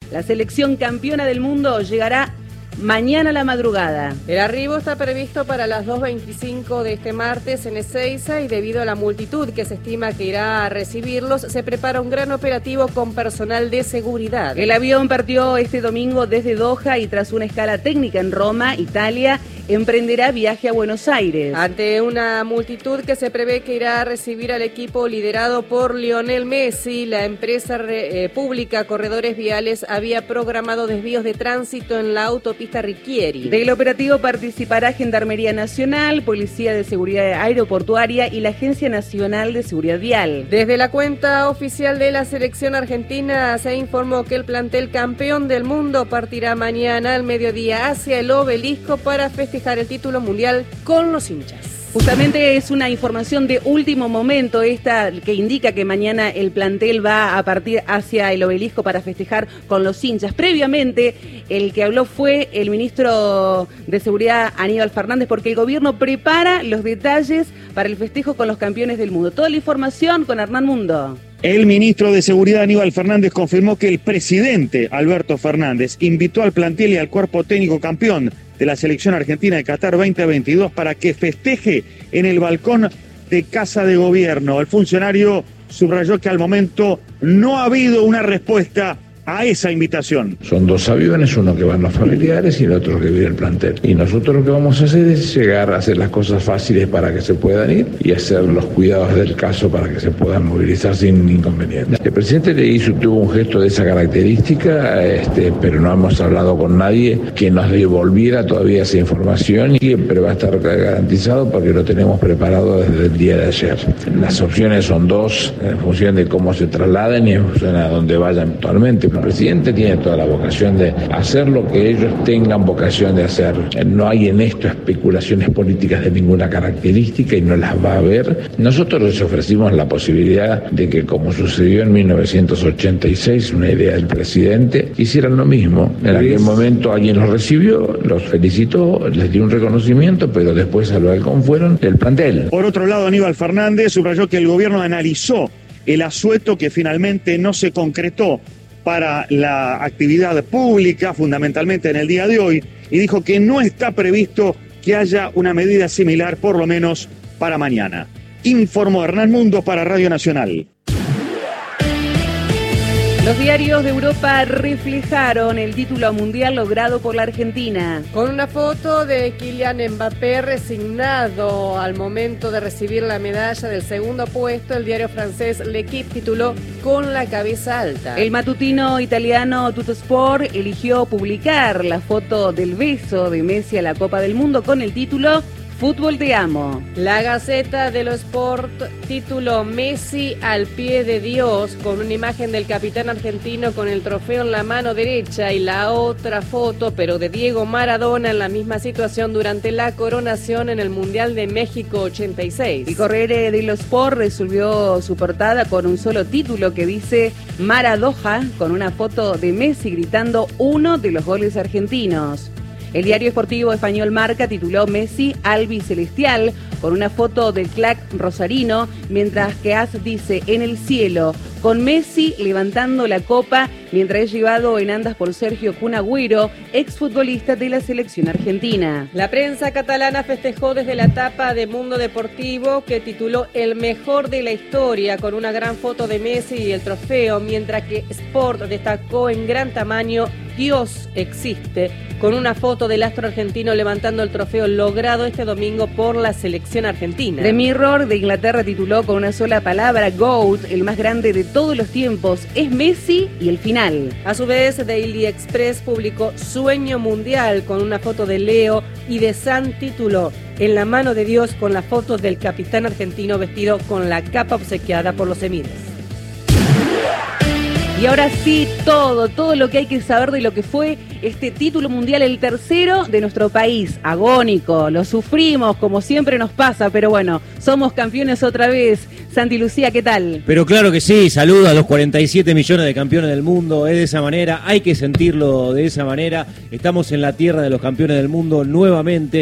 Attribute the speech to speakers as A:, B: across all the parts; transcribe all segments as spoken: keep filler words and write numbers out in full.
A: La selección campeona del mundo llegará mañana a la madrugada.
B: El arribo está previsto para las dos veinticinco de este martes en Ezeiza y debido a la multitud que se estima que irá a recibirlos, se prepara un gran operativo con personal de seguridad.
A: El avión partió este domingo desde Doha y tras una escala técnica en Roma, Italia, emprenderá viaje a Buenos Aires.
B: Ante una multitud que se prevé que irá a recibir al equipo liderado por Lionel Messi, la empresa eh, pública Corredores Viales había programado desvíos de tránsito en la autopista Richieri.
A: Del operativo participará Gendarmería Nacional, Policía de Seguridad Aeroportuaria y la Agencia Nacional de Seguridad Vial.
B: Desde la cuenta oficial de la selección argentina se informó que el plantel campeón del mundo partirá mañana al mediodía hacia el Obelisco para festejar el título mundial con los hinchas.
A: Justamente es una información de último momento esta que indica que mañana el plantel va a partir hacia el Obelisco para festejar con los hinchas. Previamente, el que habló fue el ministro de Seguridad Aníbal Fernández, porque el gobierno prepara los detalles para el festejo con los campeones del mundo. Toda la información con Hernán Mundo.
C: El ministro de Seguridad Aníbal Fernández confirmó que el presidente Alberto Fernández invitó al plantel y al cuerpo técnico campeón de la selección argentina de Qatar veinte veintidós para que festeje en el balcón de Casa de Gobierno. El funcionario subrayó que al momento no ha habido una respuesta a esa invitación.
D: Son dos aviones, uno que van los familiares y el otro que viene el plantel. Y nosotros lo que vamos a hacer es llegar a hacer las cosas fáciles para que se puedan ir y hacer los cuidados del caso para que se puedan movilizar sin inconveniente. El presidente le hizo, tuvo un gesto de esa característica, este, pero no hemos hablado con nadie que nos devolviera todavía esa información y siempre va a estar garantizado porque lo tenemos preparado desde el día de ayer. Las opciones son dos en función de cómo se trasladen y en función a dónde vayan actualmente. El presidente tiene toda la vocación de hacer lo que ellos tengan vocación de hacer. No hay en esto especulaciones políticas de ninguna característica y no las va a haber. Nosotros les ofrecimos la posibilidad de que, como sucedió en mil novecientos ochenta y seis, una idea del presidente, hicieran lo mismo. En aquel momento alguien los recibió, los felicitó, les dio un reconocimiento, pero después al balcón fueron del plantel.
C: Por otro lado, Aníbal Fernández subrayó que el gobierno analizó el asueto que finalmente no se concretó para la actividad pública, fundamentalmente en el día de hoy, y dijo que no está previsto que haya una medida similar, por lo menos para mañana. Informó Hernán Mundo para Radio Nacional.
A: Los diarios de Europa reflejaron el título mundial logrado por la Argentina.
B: Con una foto de Kylian Mbappé resignado al momento de recibir la medalla del segundo puesto, el diario francés L'Équipe tituló "Con la cabeza alta".
A: El matutino italiano Tuttosport eligió publicar la foto del beso de Messi a la Copa del Mundo con el título "Fútbol te amo".
B: La Gaceta dello Sport tituló "Messi al pie de Dios", con una imagen del capitán argentino con el trofeo en la mano derecha y la otra foto, pero de Diego Maradona en la misma situación durante la coronación en el Mundial de México ochenta y seis.
A: El Corriere dello Sport resolvió su portada con un solo título que dice "Maradoja", con una foto de Messi gritando uno de los goles argentinos. El diario esportivo español Marca tituló "Messi albicelestial", con una foto del crack rosarino, mientras que As dice "En el cielo", con Messi levantando la copa mientras es llevado en andas por Sergio Kun Agüero, exfutbolista de la selección argentina.
B: La prensa catalana festejó desde la tapa de Mundo Deportivo, que tituló "El mejor de la historia", con una gran foto de Messi y el trofeo, mientras que Sport destacó en gran tamaño "Dios existe", con una foto del astro argentino levantando el trofeo logrado este domingo por la selección argentina.
A: The Mirror de Inglaterra tituló con una sola palabra "GOAT", el más grande de todos los tiempos, es Messi y el final.
B: A su vez, Daily Express publicó "Sueño mundial", con una foto de Leo, y The Sun tituló "En la mano de Dios", con la foto del capitán argentino vestido con la capa obsequiada por los emires.
A: Y ahora sí, todo, todo lo que hay que saber de lo que fue este título mundial, el tercero de nuestro país. Agónico, lo sufrimos como siempre nos pasa, pero bueno, somos campeones otra vez. Santi Lucía, ¿qué tal?
E: Pero claro que sí, saluda a los cuarenta y siete millones de campeones del mundo, es de esa manera, hay que sentirlo de esa manera. Estamos en la tierra de los campeones del mundo nuevamente.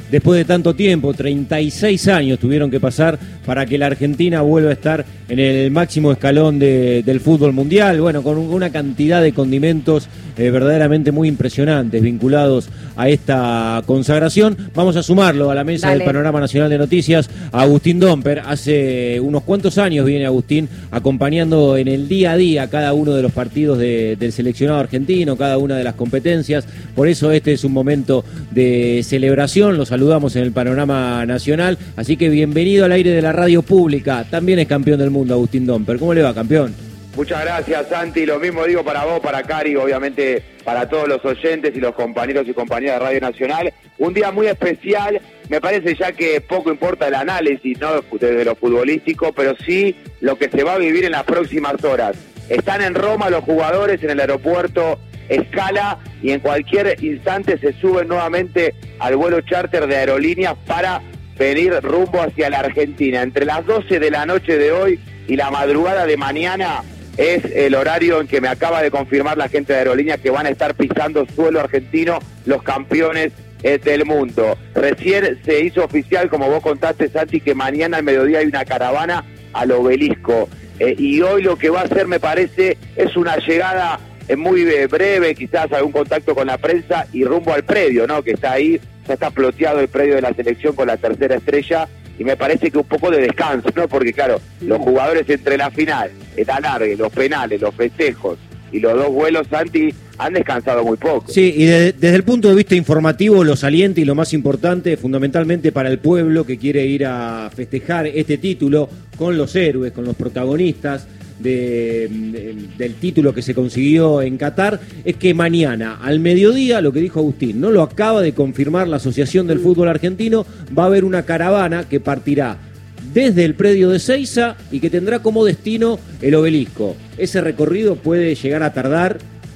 E: después de tanto tiempo, treinta y seis años tuvieron que pasar para que la Argentina vuelva a estar en el máximo escalón de, del fútbol mundial, bueno, con una cantidad de condimentos eh, verdaderamente muy impresionantes vinculados a esta consagración. Vamos a sumarlo a la mesa Dale. del Panorama Nacional de Noticias a Agustín Domper. Hace unos cuantos años viene Agustín acompañando en el día a día cada uno de los partidos de, del seleccionado argentino, cada una de las competencias, por eso este es un momento de celebración. Los saludamos en el Panorama Nacional, así que bienvenido al aire de la radio pública. También es campeón del mundo Agustín Domper. ¿Cómo le va, campeón?
F: Muchas gracias, Santi. Lo mismo digo para vos, para Cari, obviamente para todos los oyentes y los compañeros y compañeras de Radio Nacional. Un día muy especial, me parece ya que poco importa el análisis, ¿no?, desde lo futbolístico, pero sí lo que se va a vivir en las próximas horas. Están en Roma los jugadores en el aeropuerto Scala y en cualquier instante se suben nuevamente al vuelo charter de aerolíneas para venir rumbo hacia la Argentina. Entre las doce de la noche de hoy y la madrugada de mañana es el horario en que me acaba de confirmar la gente de aerolíneas que van a estar pisando suelo argentino los campeones eh, del mundo. Recién se hizo oficial, como vos contaste, Santi, que mañana al mediodía hay una caravana al Obelisco. Eh, y hoy lo que va a hacer, me parece, es una llegada eh, muy eh, breve, quizás algún contacto con la prensa y rumbo al predio, ¿no?, que está ahí, ya está ploteado el predio de la selección con la tercera estrella, y me parece que un poco de descanso, ¿no?, porque claro, los jugadores entre la final, el alargue, los penales, los festejos y los dos vuelos, Santi, han descansado muy poco.
E: Sí, y de, desde el punto de vista informativo, lo saliente y lo más importante, fundamentalmente para el pueblo que quiere ir a festejar este título con los héroes, con los protagonistas de, de, del título que se consiguió en Qatar, es que mañana, al mediodía, lo que dijo Agustín, no lo acaba de confirmar la Asociación del Fútbol Argentino, va a haber una caravana que partirá desde el predio de Seiza y que tendrá como destino el Obelisco. Ese recorrido puede llegar a tardar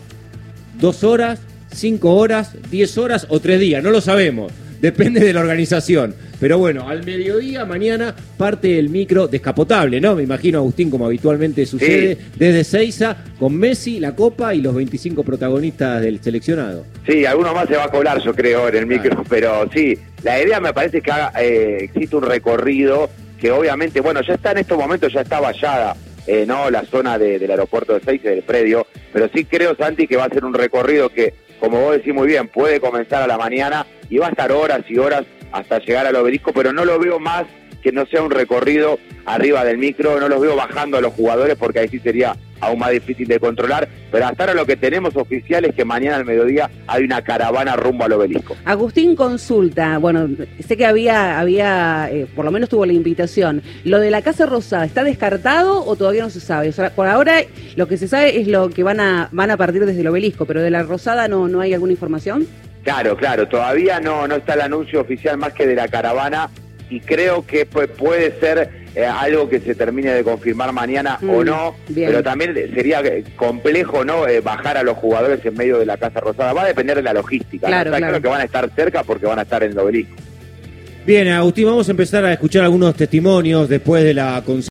E: dos horas, cinco horas, diez horas o tres días, no lo sabemos, depende de la organización. Pero bueno, al mediodía, mañana, parte el micro descapotable, ¿no? Me imagino, Agustín, como habitualmente sucede, sí, desde Seiza, con Messi, la Copa y los veinticinco protagonistas del seleccionado.
F: Sí, alguno más se va a colar, yo creo, en el micro, claro. Pero sí, la idea me parece que haga, eh, existe un recorrido que obviamente, bueno, ya está en estos momentos, ya está vallada, eh, no la zona de, del aeropuerto de Seiza, del predio, pero sí creo, Santi, que va a ser un recorrido que, como vos decís muy bien, puede comenzar a la mañana y va a estar horas y horas hasta llegar al Obelisco, pero no lo veo más que no sea un recorrido arriba del micro, no los veo bajando a los jugadores porque ahí sí sería aún más difícil de controlar, pero hasta ahora lo que tenemos oficial es que mañana al mediodía hay una caravana rumbo al Obelisco.
A: Agustín, consulta, bueno, sé que había, había eh, por lo menos tuvo la invitación, ¿lo de la Casa Rosada está descartado o todavía no se sabe? O sea, por ahora lo que se sabe es lo que van a, van a partir desde el Obelisco, pero de la Rosada no, ¿no hay alguna información?
F: Claro, claro, todavía no, no está el anuncio oficial más que de la caravana y creo que pues, puede ser eh, algo que se termine de confirmar mañana mm, o no, bien. Pero también sería complejo, ¿no?, eh, bajar a los jugadores en medio de la Casa Rosada, va a depender de la logística, claro, ¿no? O sea, claro. Creo que van a estar cerca porque van a estar en el Obelisco.
E: Bien, Agustín, vamos a empezar a escuchar algunos testimonios después de la